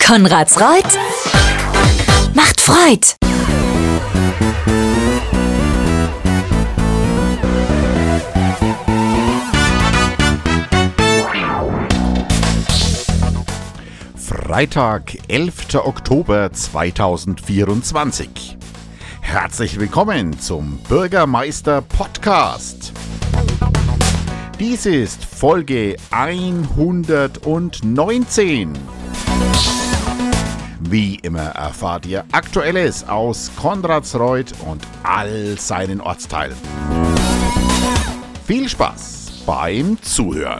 Konrads Reut macht Freud. Freitag, 11. Oktober 2024. Herzlich willkommen zum Bürgermeister Podcast. Dies ist Folge 119. Wie immer erfahrt ihr Aktuelles aus Konradsreuth und all seinen Ortsteilen. Viel Spaß beim Zuhören.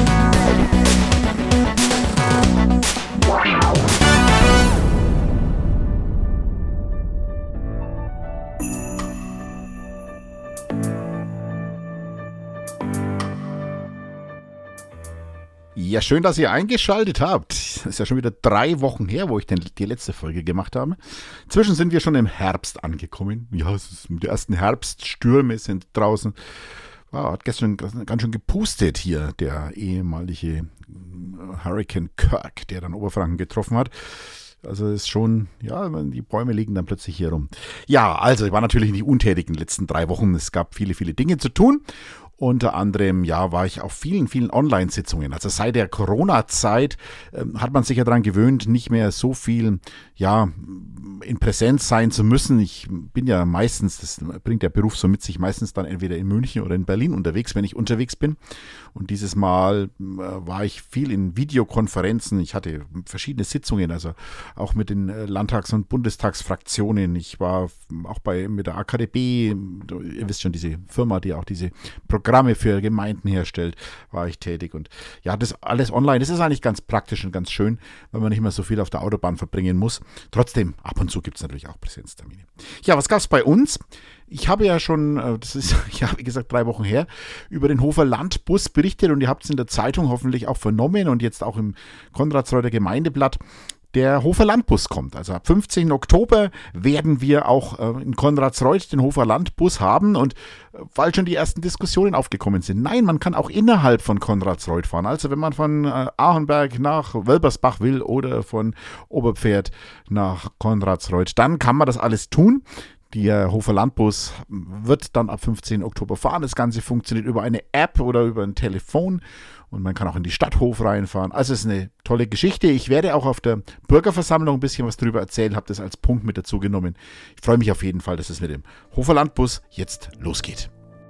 Ja, schön, dass ihr eingeschaltet habt. Es ist ja schon wieder 3 Wochen her, wo ich die letzte Folge gemacht habe. Inzwischen sind wir schon im Herbst angekommen. Ja, die ersten Herbststürme sind draußen. Wow, hat gestern ganz schön gepustet hier, der ehemalige Hurricane Kirk, der dann Oberfranken getroffen hat. Also ist schon, ja, die Bäume liegen dann plötzlich hier rum. Ja, also ich war natürlich nicht untätig in den letzten 3 Wochen. Es gab viele, viele Dinge zu tun. Unter anderem, ja, war ich auf vielen, vielen Online-Sitzungen. Also seit der Corona-Zeit hat man sich ja daran gewöhnt, nicht mehr so viel, ja, in Präsenz sein zu müssen. Ich bin ja meistens, das bringt der Beruf so mit sich, meistens dann entweder in München oder in Berlin unterwegs, wenn ich unterwegs bin. Und dieses Mal war ich viel in Videokonferenzen. Ich hatte verschiedene Sitzungen, also auch mit den Landtags- und Bundestagsfraktionen. Ich war auch mit der AKDB, ihr wisst schon, diese Firma, die auch diese Programme für Gemeinden herstellt, war ich tätig. Und ja, das alles online, das ist eigentlich ganz praktisch und ganz schön, weil man nicht mehr so viel auf der Autobahn verbringen muss. Trotzdem, ab und zu gibt es natürlich auch Präsenztermine. Ja, was gab es bei uns? Ich habe ja schon, das ist ja wie gesagt 3 Wochen her, über den Hofer Landbus berichtet und ihr habt es in der Zeitung hoffentlich auch vernommen und jetzt auch im Konradsreuther Gemeindeblatt. Der Hofer Landbus kommt. Also ab 15. Oktober werden wir auch in Konradsreuth den Hofer Landbus haben und weil schon die ersten Diskussionen aufgekommen sind. Nein, man kann auch innerhalb von Konradsreuth fahren. Also wenn man von Achenberg nach Wölbersbach will oder von Oberpferd nach Konradsreuth, dann kann man das alles tun. Der Hofer Landbus wird dann ab 15. Oktober fahren. Das Ganze funktioniert über eine App oder über ein Telefon und man kann auch in die Stadthof reinfahren. Also es ist eine tolle Geschichte. Ich werde auch auf der Bürgerversammlung ein bisschen was darüber erzählen, habe das als Punkt mit dazu genommen. Ich freue mich auf jeden Fall, dass es mit dem Hofer Landbus jetzt losgeht.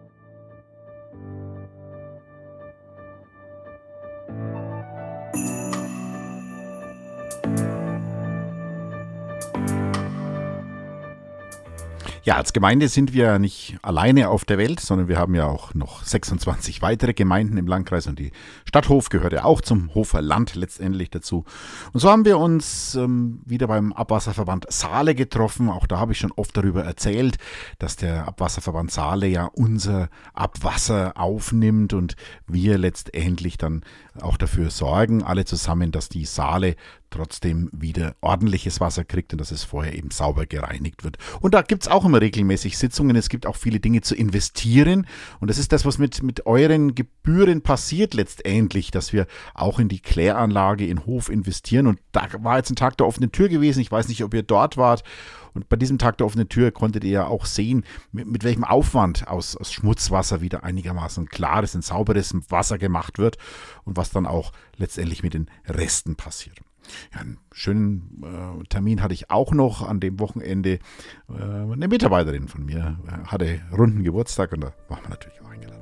Ja, als Gemeinde sind wir nicht alleine auf der Welt, sondern wir haben ja auch noch 26 weitere Gemeinden im Landkreis und die Stadthof gehört ja auch zum Hofer Land letztendlich dazu. Und so haben wir uns wieder beim Abwasserverband Saale getroffen. Auch da habe ich schon oft darüber erzählt, dass der Abwasserverband Saale ja unser Abwasser aufnimmt und wir letztendlich dann auch dafür sorgen, alle zusammen, dass die Saale trotzdem wieder ordentliches Wasser kriegt und dass es vorher eben sauber gereinigt wird. Und da gibt es auch immer regelmäßig Sitzungen. Es gibt auch viele Dinge zu investieren. Und das ist das, was mit euren Gebühren passiert letztendlich, dass wir auch in die Kläranlage in Hof investieren. Und da war jetzt ein Tag der offenen Tür gewesen. Ich weiß nicht, ob ihr dort wart. Und bei diesem Tag der offenen Tür konntet ihr ja auch sehen, mit welchem Aufwand aus Schmutzwasser wieder einigermaßen klares und sauberes Wasser gemacht wird und was dann auch letztendlich mit den Resten passiert. Ja, einen schönen Termin hatte ich auch noch an dem Wochenende. Eine Mitarbeiterin von mir hatte runden Geburtstag und da waren wir natürlich auch eingeladen.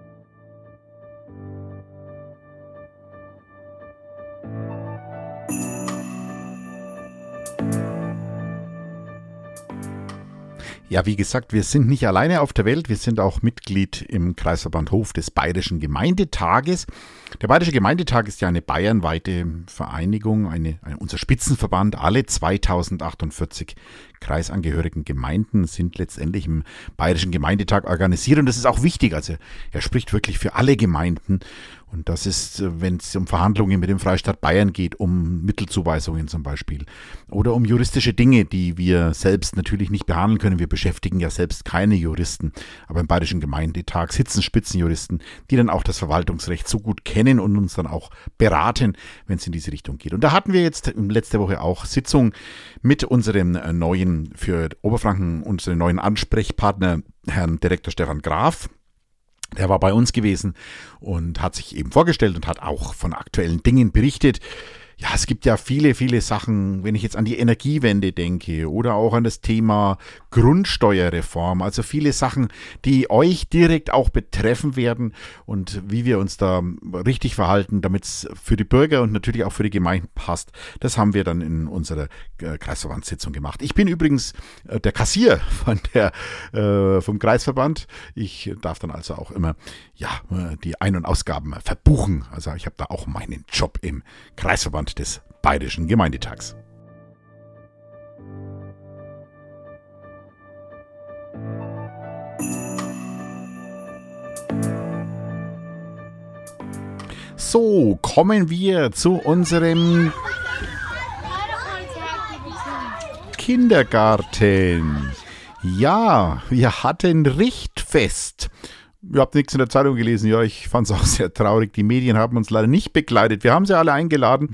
Ja, wie gesagt, wir sind nicht alleine auf der Welt, wir sind auch Mitglied im Kreisverband Hof des Bayerischen Gemeindetages. Der Bayerische Gemeindetag ist ja eine bayernweite Vereinigung, unser Spitzenverband. Alle 2048 kreisangehörigen Gemeinden sind letztendlich im Bayerischen Gemeindetag organisiert und das ist auch wichtig. Also er spricht wirklich für alle Gemeinden Und das ist, wenn es um Verhandlungen mit dem Freistaat Bayern geht, um Mittelzuweisungen zum Beispiel oder um juristische Dinge, die wir selbst natürlich nicht behandeln können. Wir beschäftigen ja selbst keine Juristen, aber im Bayerischen Gemeindetag sitzen Spitzenjuristen, die dann auch das Verwaltungsrecht so gut kennen und uns dann auch beraten, wenn es in diese Richtung geht. Und da hatten wir jetzt letzte Woche auch Sitzung mit unserem neuen, für Oberfranken, unseren neuen Ansprechpartner, Herrn Direktor Stefan Graf. Der war bei uns gewesen und hat sich eben vorgestellt und hat auch von aktuellen Dingen berichtet. Ja, es gibt ja viele, viele Sachen, wenn ich jetzt an die Energiewende denke oder auch an das Thema Grundsteuerreform, also viele Sachen, die euch direkt auch betreffen werden und wie wir uns da richtig verhalten, damit es für die Bürger und natürlich auch für die Gemeinden passt. Das haben wir dann in unserer Kreisverbandssitzung gemacht. Ich bin übrigens der Kassier vom Kreisverband. Ich darf dann also auch immer die Ein- und Ausgaben verbuchen. Also ich habe da auch meinen Job im Kreisverband des Bayerischen Gemeindetags. So, kommen wir zu unserem Kindergarten. Ja, wir hatten Richtfest. Ihr habt nichts in der Zeitung gelesen. Ja, ich fand es auch sehr traurig. Die Medien haben uns leider nicht begleitet. Wir haben sie alle eingeladen,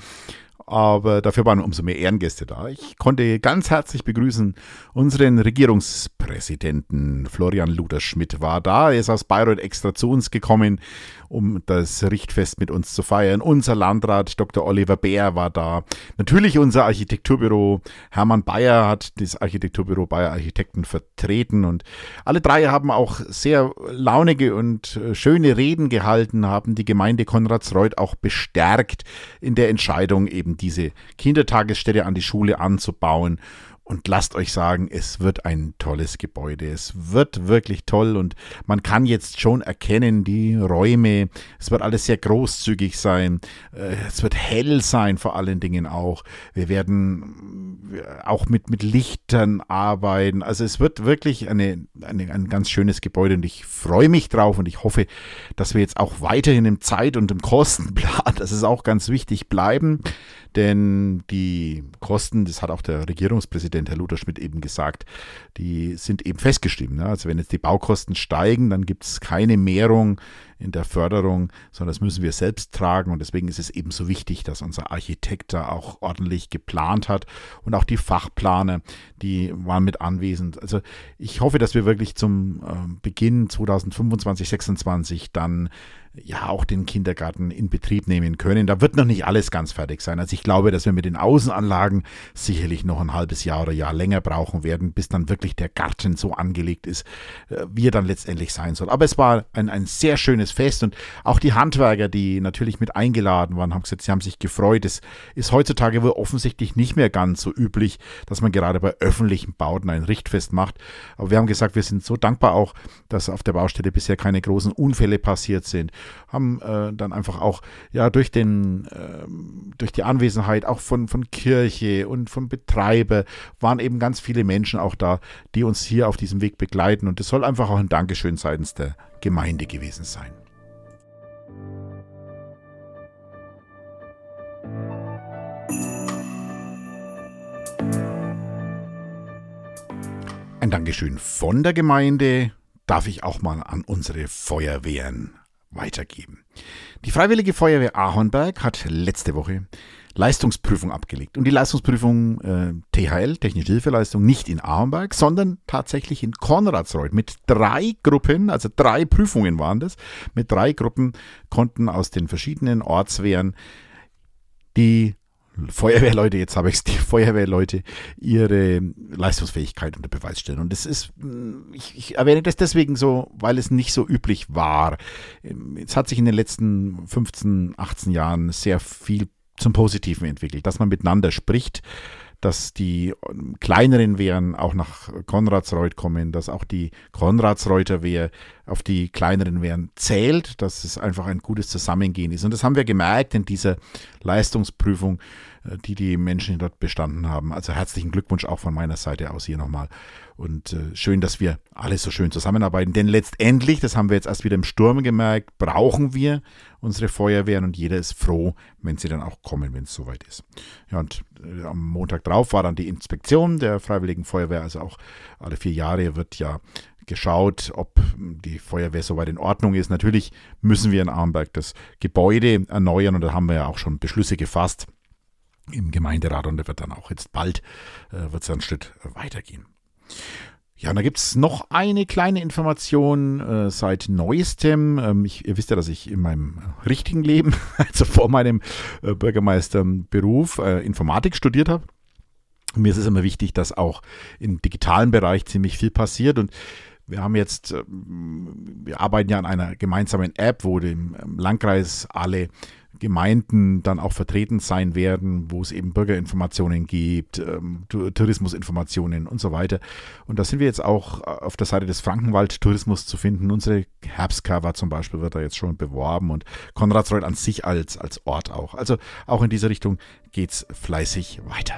aber dafür waren umso mehr Ehrengäste da. Ich konnte ganz herzlich begrüßen unseren Regierungspräsidenten. Florian Luther-Schmidt war da. Er ist aus Bayreuth extra zu uns gekommen, um das Richtfest mit uns zu feiern. Unser Landrat Dr. Oliver Bär war da. Natürlich unser Architekturbüro Hermann Bayer hat das Architekturbüro Bayer Architekten vertreten und alle drei haben auch sehr launige und schöne Reden gehalten, haben die Gemeinde Konradsreuth auch bestärkt in der Entscheidung, eben diese Kindertagesstätte an die Schule anzubauen. Und lasst euch sagen, es wird ein tolles Gebäude. Es wird wirklich toll und man kann jetzt schon erkennen, die Räume, es wird alles sehr großzügig sein. Es wird hell sein, vor allen Dingen auch. Wir werden auch mit Lichtern arbeiten. Also es wird wirklich ein ganz schönes Gebäude und ich freue mich drauf und ich hoffe, dass wir jetzt auch weiterhin im Zeit- und im Kostenplan, das ist auch ganz wichtig, bleiben. Denn die Kosten, das hat auch der Regierungspräsident Herr Luther-Schmidt eben gesagt, die sind eben festgeschrieben. Ne? Also wenn jetzt die Baukosten steigen, dann gibt es keine Mehrung in der Förderung, sondern das müssen wir selbst tragen. Und deswegen ist es eben so wichtig, dass unser Architekt da auch ordentlich geplant hat. Und auch die Fachplaner, die waren mit anwesend. Also ich hoffe, dass wir wirklich zum Beginn 2025, 2026 dann auch den Kindergarten in Betrieb nehmen können. Da wird noch nicht alles ganz fertig sein. Also ich glaube, dass wir mit den Außenanlagen sicherlich noch ein halbes Jahr oder Jahr länger brauchen werden, bis dann wirklich der Garten so angelegt ist, wie er dann letztendlich sein soll. Aber es war ein sehr schönes Fest und auch die Handwerker, die natürlich mit eingeladen waren, haben gesagt, sie haben sich gefreut. Es ist heutzutage wohl offensichtlich nicht mehr ganz so üblich, dass man gerade bei öffentlichen Bauten ein Richtfest macht. Aber wir haben gesagt, wir sind so dankbar auch, dass auf der Baustelle bisher keine großen Unfälle passiert sind. Haben dann einfach auch durch die Anwesenheit auch von Kirche und vom Betreiber waren eben ganz viele Menschen auch da, die uns hier auf diesem Weg begleiten und es soll einfach auch ein Dankeschön seitens der Gemeinde gewesen sein. Ein Dankeschön von der Gemeinde darf ich auch mal an unsere Feuerwehren weitergeben. Die Freiwillige Feuerwehr Ahornberg hat letzte Woche Leistungsprüfung abgelegt. Und die Leistungsprüfung THL, Technische Hilfeleistung, nicht in Ahornberg, sondern tatsächlich in Konradsreuth mit 3 Gruppen, also 3 Prüfungen waren das. Mit 3 Gruppen konnten aus den verschiedenen Ortswehren die Feuerwehrleute, jetzt habe ich es, die Feuerwehrleute ihre Leistungsfähigkeit unter Beweis stellen. Und das ist, ich erwähne das deswegen so, weil es nicht so üblich war. Es hat sich in den letzten 15, 18 Jahren sehr viel zum Positiven entwickelt, dass man miteinander spricht, dass die kleineren Wehren auch nach Konradsreuth kommen, dass auch die Konradsreuther Wehr auf die kleineren Wehren zählt, dass es einfach ein gutes Zusammengehen ist. Und das haben wir gemerkt in dieser Leistungsprüfung. die Menschen dort bestanden haben. Also herzlichen Glückwunsch auch von meiner Seite aus hier nochmal. Und schön, dass wir alle so schön zusammenarbeiten. Denn letztendlich, das haben wir jetzt erst wieder im Sturm gemerkt, brauchen wir unsere Feuerwehren und jeder ist froh, wenn sie dann auch kommen, wenn es soweit ist. Ja, und am Montag drauf war dann die Inspektion der Freiwilligen Feuerwehr. Also auch alle 4 Jahre wird ja geschaut, ob die Feuerwehr soweit in Ordnung ist. Natürlich müssen wir in Arnberg das Gebäude erneuern und da haben wir ja auch schon Beschlüsse gefasst im Gemeinderat und da wird dann auch jetzt bald wird's einen Schritt weitergehen. Ja, und da gibt es noch eine kleine Information seit Neuestem. Ihr wisst ja, dass ich in meinem richtigen Leben, also vor meinem Bürgermeisterberuf, Informatik studiert habe. Mir ist es immer wichtig, dass auch im digitalen Bereich ziemlich viel passiert und wir arbeiten ja an einer gemeinsamen App, wo im Landkreis alle Gemeinden dann auch vertreten sein werden, wo es eben Bürgerinformationen gibt, Tourismusinformationen und so weiter. Und da sind wir jetzt auch auf der Seite des Frankenwald Tourismus zu finden. Unsere Herbstcover zum Beispiel wird da jetzt schon beworben und Konradsreuth an sich als Ort auch. Also auch in diese Richtung geht es fleißig weiter.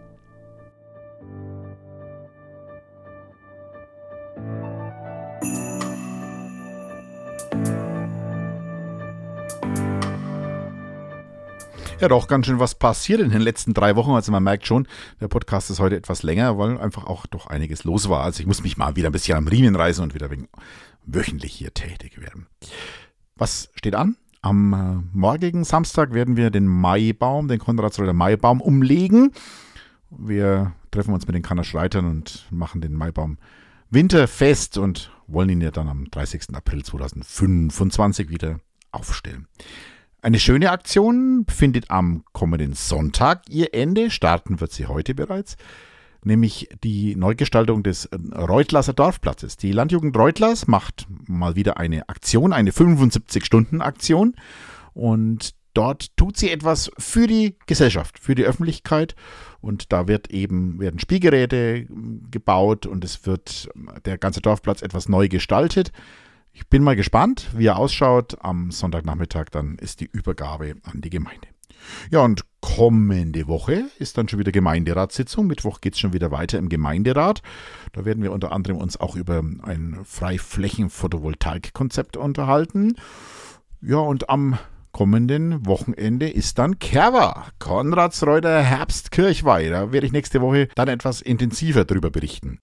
Ja, doch ganz schön was passiert in den letzten 3 Wochen. Also man merkt schon, der Podcast ist heute etwas länger, weil einfach auch doch einiges los war. Also ich muss mich mal wieder ein bisschen am Riemen reißen und wieder wöchentlich hier tätig werden. Was steht an? Am morgigen Samstag werden wir den Maibaum, den Konradsreuth Maibaum umlegen. Wir treffen uns mit den Kannerschreitern und machen den Maibaum winterfest und wollen ihn ja dann am 30. April 2025 wieder aufstellen. Eine schöne Aktion findet am kommenden Sonntag ihr Ende. Starten wird sie heute bereits, nämlich die Neugestaltung des Reutlaser Dorfplatzes. Die Landjugend Reutlers macht mal wieder eine Aktion, eine 75-Stunden-Aktion und dort tut sie etwas für die Gesellschaft, für die Öffentlichkeit und da werden Spielgeräte gebaut und es wird der ganze Dorfplatz etwas neu gestaltet. Ich bin mal gespannt, wie er ausschaut. Am Sonntagnachmittag dann ist die Übergabe an die Gemeinde. Ja, und kommende Woche ist dann schon wieder Gemeinderatssitzung. Mittwoch geht es schon wieder weiter im Gemeinderat. Da werden wir unter anderem uns auch über ein Freiflächen-Photovoltaik-Konzept unterhalten. Ja, und am kommenden Wochenende ist dann Kerwa, Konradsreuter Herbstkirchweih. Da werde ich nächste Woche dann etwas intensiver drüber berichten.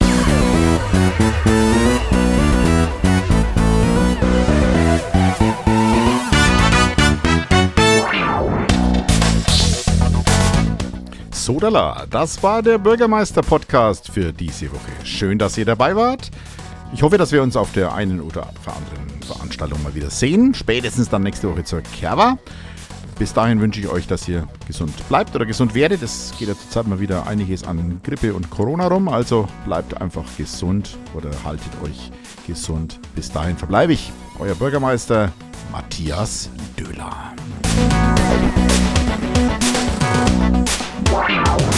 Sodala, das war der Bürgermeister-Podcast für diese Woche. Schön, dass ihr dabei wart. Ich hoffe, dass wir uns auf der einen oder anderen Veranstaltung mal wieder sehen. Spätestens dann nächste Woche zur Kerwa. Bis dahin wünsche ich euch, dass ihr gesund bleibt oder gesund werdet. Es geht ja zurzeit mal wieder einiges an Grippe und Corona rum. Also bleibt einfach gesund oder haltet euch gesund. Bis dahin verbleibe ich, euer Bürgermeister Matthias Döhler. Wow.